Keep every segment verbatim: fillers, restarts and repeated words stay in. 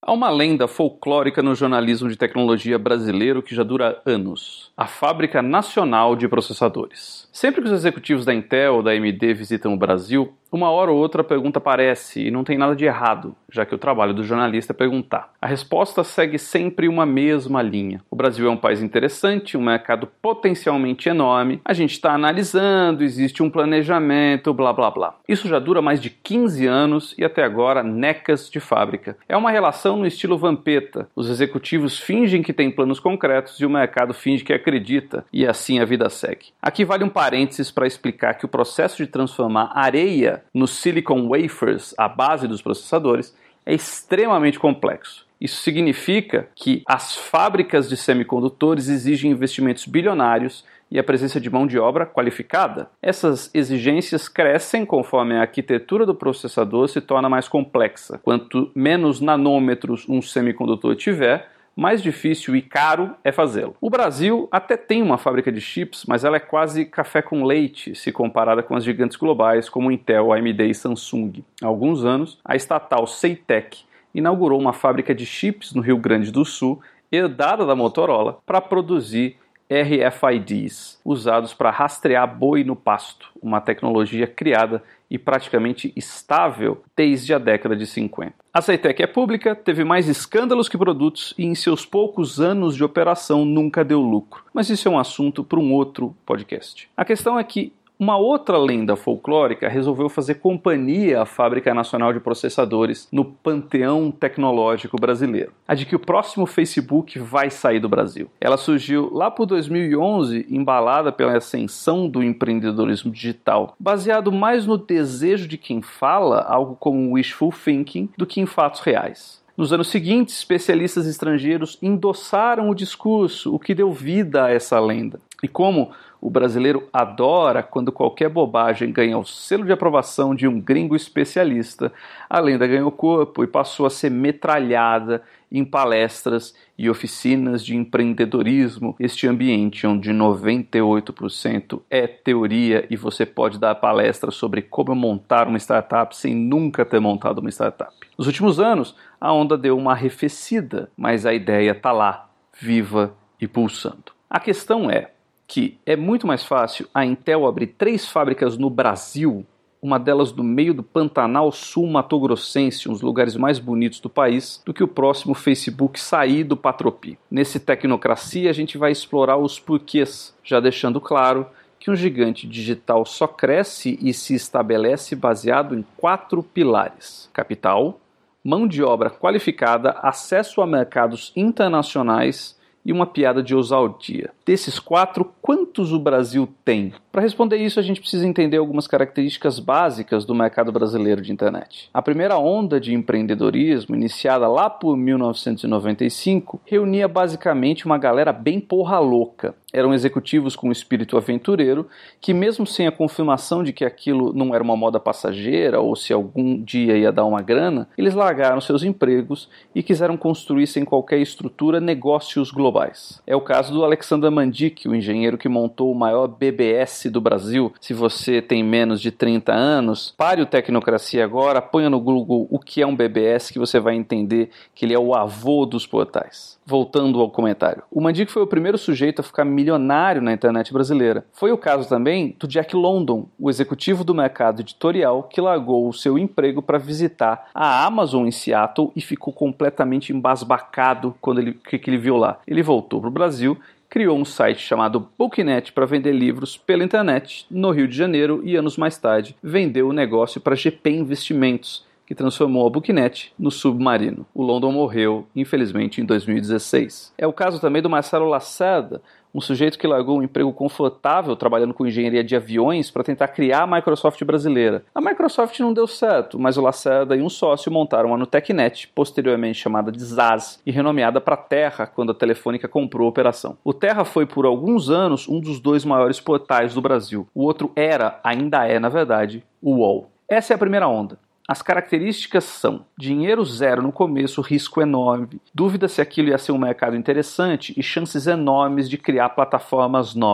Há uma lenda folclórica no jornalismo de tecnologia brasileiro que já dura anos: a Fábrica Nacional de Processadores. Sempre que os executivos da Intel ou da A M D visitam o Brasil, uma hora ou outra a pergunta aparece e não tem nada de errado, já que o trabalho do jornalista é perguntar. A resposta segue sempre uma mesma linha. O Brasil é um país interessante, um mercado potencialmente enorme, a gente está analisando, existe um planejamento, blá blá blá. Isso já dura mais de quinze anos e até agora necas de fábrica. É uma relação no estilo Vampeta. Os executivos fingem que têm planos concretos e o mercado finge que acredita, e assim a vida segue. Aqui vale um parênteses para explicar que o processo de transformar areia nos silicon wafers, a base dos processadores, é extremamente complexo. Isso significa que as fábricas de semicondutores exigem investimentos bilionários e a presença de mão de obra qualificada. Essas exigências crescem conforme a arquitetura do processador se torna mais complexa. Quanto menos nanômetros um semicondutor tiver, mais difícil e caro é fazê-lo. O Brasil até tem uma fábrica de chips, mas ela é quase café com leite se comparada com as gigantes globais como Intel, A M D e Samsung. Há alguns anos, a estatal Seitec inaugurou uma fábrica de chips no Rio Grande do Sul, herdada da Motorola, para produzir R F I Ds, usados para rastrear boi no pasto, uma tecnologia criada e praticamente estável desde a década de cinquenta. A Seitec é pública, teve mais escândalos que produtos e em seus poucos anos de operação nunca deu lucro. Mas isso é um assunto para um outro podcast. A questão é que uma outra lenda folclórica resolveu fazer companhia à Fábrica Nacional de Processadores no panteão tecnológico brasileiro. A de que o próximo Facebook vai sair do Brasil. Ela surgiu lá por dois mil e onze, embalada pela ascensão do empreendedorismo digital, baseado mais no desejo de quem fala, algo como wishful thinking, do que em fatos reais. Nos anos seguintes, especialistas estrangeiros endossaram o discurso, o que deu vida a essa lenda. E como o brasileiro adora quando qualquer bobagem ganha o selo de aprovação de um gringo especialista, a lenda ganhou corpo e passou a ser metralhada em palestras e oficinas de empreendedorismo, este ambiente onde noventa e oito por cento é teoria e você pode dar palestras sobre como montar uma startup sem nunca ter montado uma startup. Nos últimos anos, a onda deu uma arrefecida, mas a ideia está lá, viva e pulsando. A questão é que é muito mais fácil a Intel abrir três fábricas no Brasil, uma delas no meio do Pantanal Sul-Mato-Grossense, um dos lugares mais bonitos do país, do que o próximo Facebook sair do Patropi. Nesse Tecnocracia a gente vai explorar os porquês, já deixando claro que um gigante digital só cresce e se estabelece baseado em quatro pilares: capital, mão de obra qualificada, acesso a mercados internacionais e uma piada de ousadia. Desses quatro, quantos o Brasil tem? Para responder isso, a gente precisa entender algumas características básicas do mercado brasileiro de internet. A primeira onda de empreendedorismo, iniciada lá por mil novecentos e noventa e cinco, reunia basicamente uma galera bem porra louca. Eram executivos com espírito aventureiro que, mesmo sem a confirmação de que aquilo não era uma moda passageira ou se algum dia ia dar uma grana, eles largaram seus empregos e quiseram construir sem qualquer estrutura negócios globais. É o caso do Alexander Mandic, o engenheiro que montou o maior B B S do Brasil. Se você tem menos de trinta anos, pare o Tecnocracia agora, ponha no Google o que é um B B S que você vai entender que ele é o avô dos portais. Voltando ao comentário. O Mandic foi o primeiro sujeito a ficar milionário na internet brasileira. Foi o caso também do Jack London, o executivo do mercado editorial que largou o seu emprego para visitar a Amazon em Seattle e ficou completamente embasbacado quando ele, que, que ele viu lá. Ele voltou para o Brasil, criou um site chamado Booknet para vender livros pela internet no Rio de Janeiro e anos mais tarde vendeu o negócio para G P Investimentos, que transformou a Booknet no Submarino. O London morreu, infelizmente, em dois mil e dezesseis. É o caso também do Marcelo Lacerda, um sujeito que largou um emprego confortável trabalhando com engenharia de aviões para tentar criar a Microsoft brasileira. A Microsoft não deu certo, mas o Lacerda e um sócio montaram a Nutecnet, posteriormente chamada de Zaz, e renomeada para Terra quando a Telefônica comprou a operação. O Terra foi por alguns anos um dos dois maiores portais do Brasil. O outro era, ainda é na verdade, o U O L. Essa é a primeira onda. As características são: dinheiro zero no começo, risco enorme, dúvida se aquilo ia ser um mercado interessante e chances enormes de criar plataformas novas.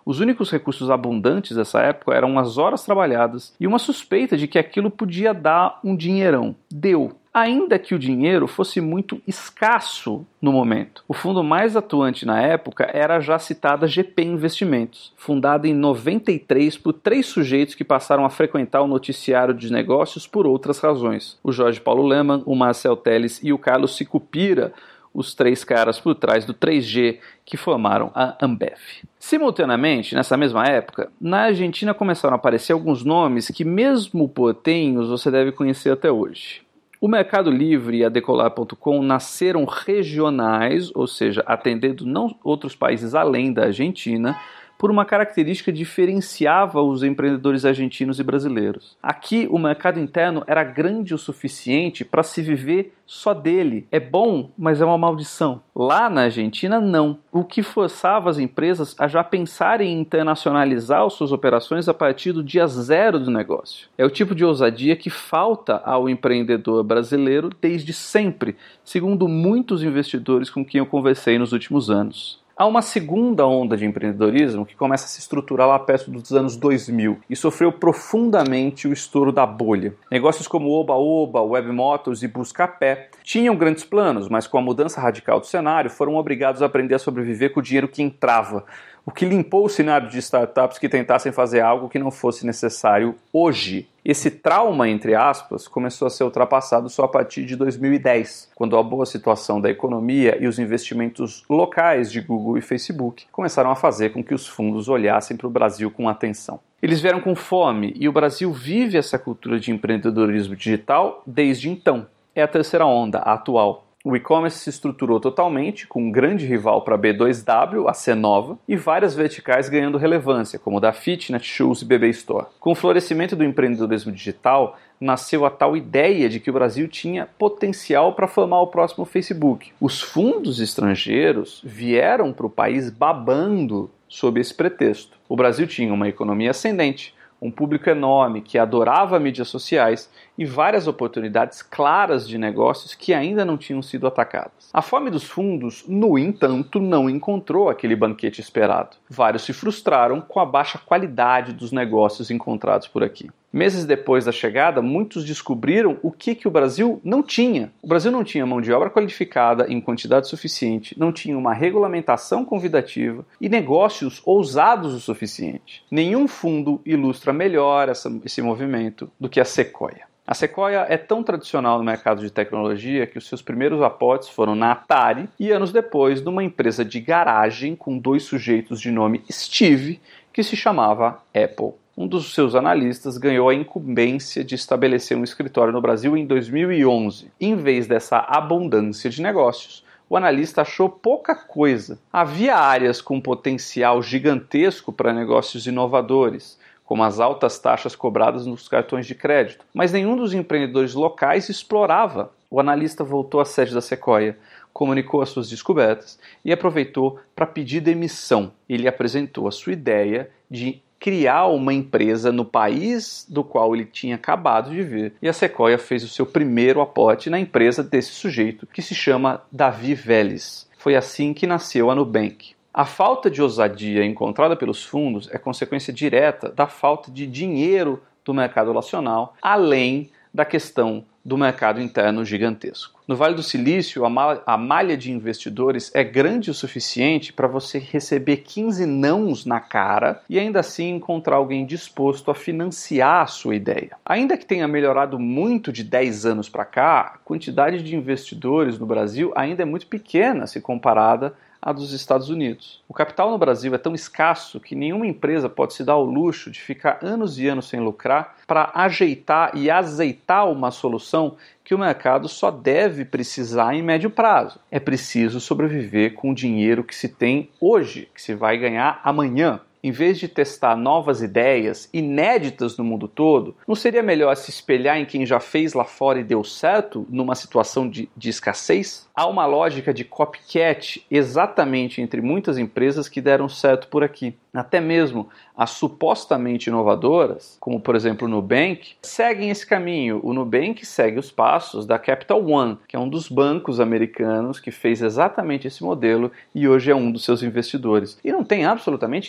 Os únicos recursos abundantes dessa época eram as horas trabalhadas e uma suspeita de que aquilo podia dar um dinheirão. Deu. Ainda que o dinheiro fosse muito escasso no momento. O fundo mais atuante na época era a já citada G P Investimentos, fundada em noventa e três por três sujeitos que passaram a frequentar o noticiário de negócios por outras razões. O Jorge Paulo Lemann, o Marcel Teles e o Carlos Sicupira, os três caras por trás do três G que formaram a Ambev. Simultaneamente, nessa mesma época, na Argentina começaram a aparecer alguns nomes que, mesmo portenhos, você deve conhecer até hoje. O Mercado Livre e a Decolar ponto com nasceram regionais, ou seja, atendendo não outros países além da Argentina, por uma característica que diferenciava os empreendedores argentinos e brasileiros. Aqui, o mercado interno era grande o suficiente para se viver só dele. É bom, mas é uma maldição. Lá na Argentina, não. O que forçava as empresas a já pensarem em internacionalizar as suas operações a partir do dia zero do negócio. É o tipo de ousadia que falta ao empreendedor brasileiro desde sempre, segundo muitos investidores com quem eu conversei nos últimos anos. Há uma segunda onda de empreendedorismo que começa a se estruturar lá perto dos anos dois mil e sofreu profundamente o estouro da bolha. Negócios como Oba Oba, Web Motors e Buscapé tinham grandes planos, mas com a mudança radical do cenário foram obrigados a aprender a sobreviver com o dinheiro que entrava, o que limpou o cenário de startups que tentassem fazer algo que não fosse necessário hoje. Esse trauma, entre aspas, começou a ser ultrapassado só a partir de dois mil e dez, quando a boa situação da economia e os investimentos locais de Google e Facebook começaram a fazer com que os fundos olhassem para o Brasil com atenção. Eles vieram com fome e o Brasil vive essa cultura de empreendedorismo digital desde então. É a terceira onda, a atual. O e-commerce se estruturou totalmente, com um grande rival para a B dois W, a Cenova, e várias verticais ganhando relevância, como da Fit, Netshoes e B B Store. Com o florescimento do empreendedorismo digital, nasceu a tal ideia de que o Brasil tinha potencial para formar o próximo Facebook. Os fundos estrangeiros vieram para o país babando sob esse pretexto. O Brasil tinha uma economia ascendente, um público enorme que adorava mídias sociais e várias oportunidades claras de negócios que ainda não tinham sido atacadas. A fome dos fundos, no entanto, não encontrou aquele banquete esperado. Vários se frustraram com a baixa qualidade dos negócios encontrados por aqui. Meses depois da chegada, muitos descobriram o que, que o Brasil não tinha. O Brasil não tinha mão de obra qualificada em quantidade suficiente, não tinha uma regulamentação convidativa e negócios ousados o suficiente. Nenhum fundo ilustra melhor essa, esse movimento do que a Sequoia. A Sequoia é tão tradicional no mercado de tecnologia que os seus primeiros aportes foram na Atari e anos depois numa empresa de garagem com dois sujeitos de nome Steve que se chamava Apple. Um dos seus analistas ganhou a incumbência de estabelecer um escritório no Brasil em dois mil e onze. Em vez dessa abundância de negócios, o analista achou pouca coisa. Havia áreas com potencial gigantesco para negócios inovadores, como as altas taxas cobradas nos cartões de crédito, mas nenhum dos empreendedores locais explorava. O analista voltou à sede da Sequoia, comunicou as suas descobertas e aproveitou para pedir demissão. Ele apresentou a sua ideia de criar uma empresa no país do qual ele tinha acabado de vir. E a Sequoia fez o seu primeiro aporte na empresa desse sujeito, que se chama Davi Vélez. Foi assim que nasceu a Nubank. A falta de ousadia encontrada pelos fundos é consequência direta da falta de dinheiro do mercado nacional, além da questão do mercado interno gigantesco. No Vale do Silício, a, mal- a malha de investidores é grande o suficiente para você receber quinze nãos na cara e ainda assim encontrar alguém disposto a financiar a sua ideia. Ainda que tenha melhorado muito de dez anos para cá, a quantidade de investidores no Brasil ainda é muito pequena se comparada à dos Estados Unidos. O capital no Brasil é tão escasso que nenhuma empresa pode se dar ao luxo de ficar anos e anos sem lucrar para ajeitar e azeitar uma solução que o mercado só deve precisar em médio prazo. É preciso sobreviver com o dinheiro que se tem hoje, que se vai ganhar amanhã. Em vez de testar novas ideias inéditas no mundo todo, não seria melhor se espelhar em quem já fez lá fora e deu certo numa situação de, de escassez? Há uma lógica de copycat exatamente entre muitas empresas que deram certo por aqui. Até mesmo as supostamente inovadoras, como por exemplo o Nubank, seguem esse caminho. O Nubank segue os passos da Capital One, que é um dos bancos americanos que fez exatamente esse modelo e hoje é um dos seus investidores. E não tem absolutamente nada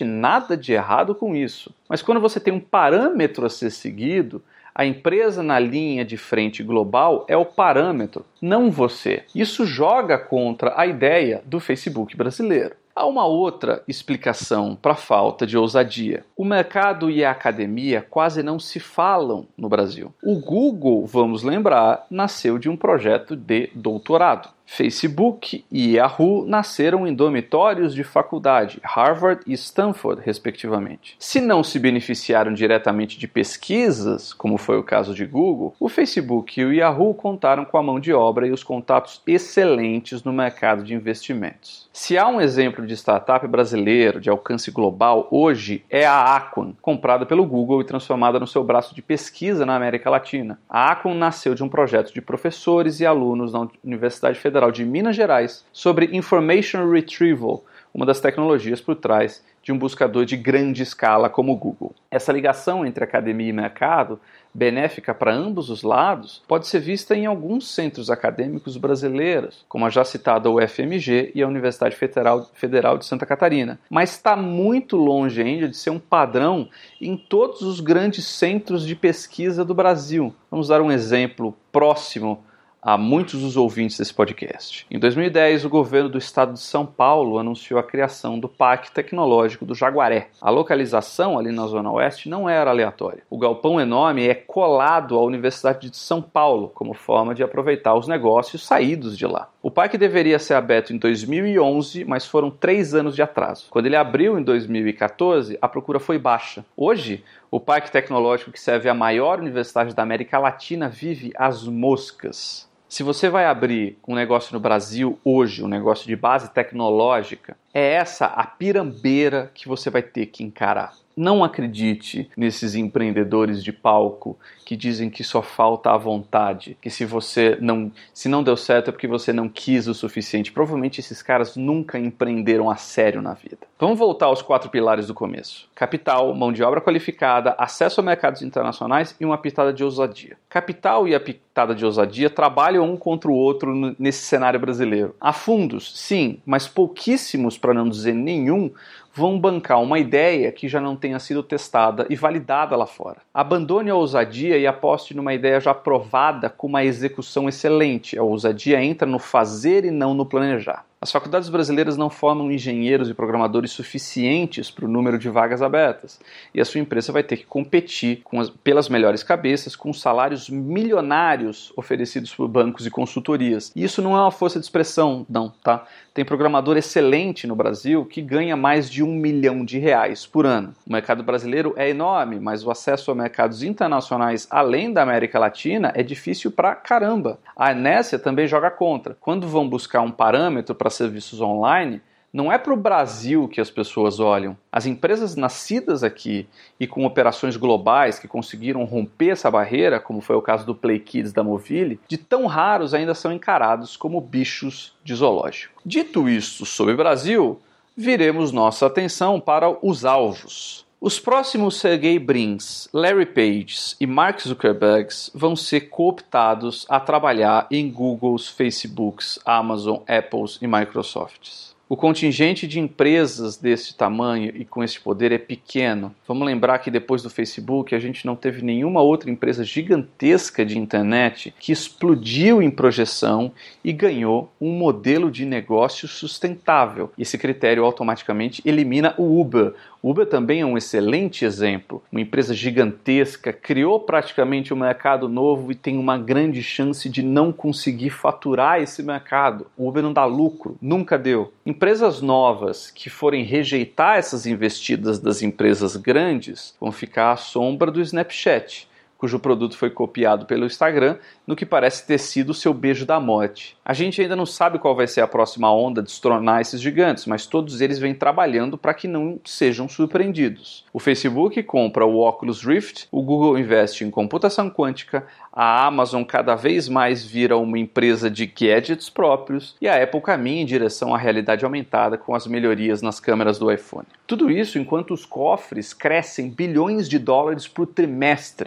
nada de errado com isso. Mas quando você tem um parâmetro a ser seguido, a empresa na linha de frente global é o parâmetro, não você. Isso joga contra a ideia do Facebook brasileiro. Há uma outra explicação para a falta de ousadia. O mercado e a academia quase não se falam no Brasil. O Google, vamos lembrar, nasceu de um projeto de doutorado. Facebook e Yahoo nasceram em dormitórios de faculdade, Harvard e Stanford, respectivamente. Se não se beneficiaram diretamente de pesquisas, como foi o caso de Google, o Facebook e o Yahoo contaram com a mão de obra e os contatos excelentes no mercado de investimentos. Se há um exemplo de startup brasileiro de alcance global hoje, é a Aquan, comprada pelo Google e transformada no seu braço de pesquisa na América Latina. A Aquan nasceu de um projeto de professores e alunos na Universidade Federal de Minas Gerais sobre Information Retrieval, uma das tecnologias por trás de um buscador de grande escala como o Google. Essa ligação entre academia e mercado, benéfica para ambos os lados, pode ser vista em alguns centros acadêmicos brasileiros, como a já citada U F M G e a Universidade Federal, Federal de Santa Catarina. Mas está muito longe ainda de ser um padrão em todos os grandes centros de pesquisa do Brasil. Vamos dar um exemplo próximo a muitos dos ouvintes desse podcast. Em dois mil e dez, o governo do estado de São Paulo anunciou a criação do Parque Tecnológico do Jaguaré. A localização ali na Zona Oeste não era aleatória. O galpão enorme é colado à Universidade de São Paulo, como forma de aproveitar os negócios saídos de lá. O parque deveria ser aberto em dois mil e onze, mas foram três anos de atraso. Quando ele abriu em dois mil e quatorze, a procura foi baixa. Hoje, o Parque Tecnológico, que serve a maior universidade da América Latina, vive às moscas. Se você vai abrir um negócio no Brasil hoje, um negócio de base tecnológica, é essa a pirambeira que você vai ter que encarar. Não acredite nesses empreendedores de palco que dizem que só falta a vontade, que se você não, se não deu certo é porque você não quis o suficiente. Provavelmente esses caras nunca empreenderam a sério na vida. Vamos voltar aos quatro pilares do começo. Capital, mão de obra qualificada, acesso a mercados internacionais e uma pitada de ousadia. Capital e a pitada de ousadia trabalham um contra o outro nesse cenário brasileiro. Há fundos, sim, mas pouquíssimos, para não dizer nenhum, vão bancar uma ideia que já não tenha sido testada e validada lá fora. Abandone a ousadia e aposte numa ideia já provada com uma execução excelente. A ousadia entra no fazer e não no planejar. As faculdades brasileiras não formam engenheiros e programadores suficientes para o número de vagas abertas, e a sua empresa vai ter que competir com as, pelas melhores cabeças com salários milionários oferecidos por bancos e consultorias. E isso não é uma força de expressão, não, tá? Tem programador excelente no Brasil que ganha mais de um milhão de reais por ano. O mercado brasileiro é enorme, mas o acesso a mercados internacionais além da América Latina é difícil pra caramba. A inércia também joga contra. Quando vão buscar um parâmetro para serviços online, não é para o Brasil que as pessoas olham. As empresas nascidas aqui e com operações globais que conseguiram romper essa barreira, como foi o caso do Play Kids da Movile, de tão raros ainda são encarados como bichos de zoológico. Dito isto sobre o Brasil, viremos nossa atenção para os alvos. Os próximos Sergey Brins, Larry Page e Mark Zuckerberg vão ser cooptados a trabalhar em Googles, Facebooks, Amazon, Apples e Microsofts. O contingente de empresas desse tamanho e com esse poder é pequeno. Vamos lembrar que depois do Facebook a gente não teve nenhuma outra empresa gigantesca de internet que explodiu em projeção e ganhou um modelo de negócio sustentável. Esse critério automaticamente elimina o Uber. O Uber também é um excelente exemplo. Uma empresa gigantesca, criou praticamente um mercado novo e tem uma grande chance de não conseguir faturar esse mercado. O Uber não dá lucro, nunca deu. Empresas novas que forem rejeitar essas investidas das empresas grandes vão ficar à sombra do Snapchat, cujo produto foi copiado pelo Instagram, no que parece ter sido o seu beijo da morte. A gente ainda não sabe qual vai ser a próxima onda de destronar esses gigantes, mas todos eles vêm trabalhando para que não sejam surpreendidos. O Facebook compra o Oculus Rift, o Google investe em computação quântica, a Amazon cada vez mais vira uma empresa de gadgets próprios e a Apple caminha em direção à realidade aumentada com as melhorias nas câmeras do iPhone. Tudo isso enquanto os cofres crescem bilhões de dólares por trimestre. Claro,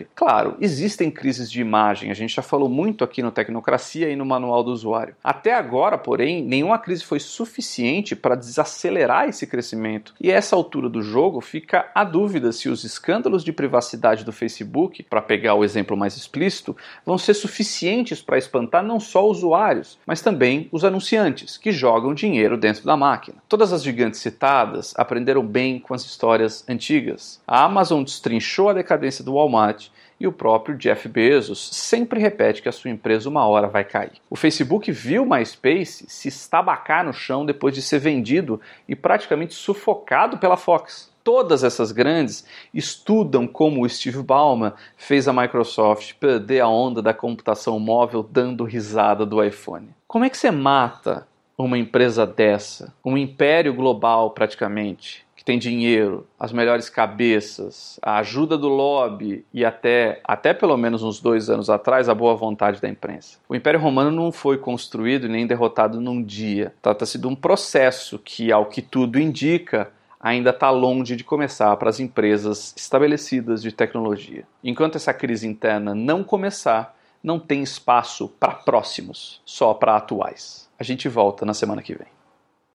claro, existem crises de imagem, a gente já falou muito aqui no Tecnocracia e no Manual do Usuário. Até agora, porém, nenhuma crise foi suficiente para desacelerar esse crescimento. E a essa altura do jogo fica a dúvida se os escândalos de privacidade do Facebook, para pegar o exemplo mais explícito, vão ser suficientes para espantar não só usuários, mas também os anunciantes, que jogam dinheiro dentro da máquina. Todas as gigantes citadas aprenderam bem com as histórias antigas. A Amazon destrinchou a decadência do Walmart e o próprio Jeff Bezos sempre repete que a sua empresa uma hora vai cair. O Facebook viu o MySpace se estabacar no chão depois de ser vendido e praticamente sufocado pela Fox. Todas essas grandes estudam como o Steve Ballmer fez a Microsoft perder a onda da computação móvel dando risada do iPhone. Como é que você mata uma empresa dessa? Um império global praticamente, que tem dinheiro, as melhores cabeças, a ajuda do lobby e até, até pelo menos uns dois anos atrás, a boa vontade da imprensa. O Império Romano não foi construído nem derrotado num dia. Trata-se de um processo que, ao que tudo indica, ainda está longe de começar para as empresas estabelecidas de tecnologia. Enquanto essa crise interna não começar, não tem espaço para próximos, só para atuais. A gente volta na semana que vem.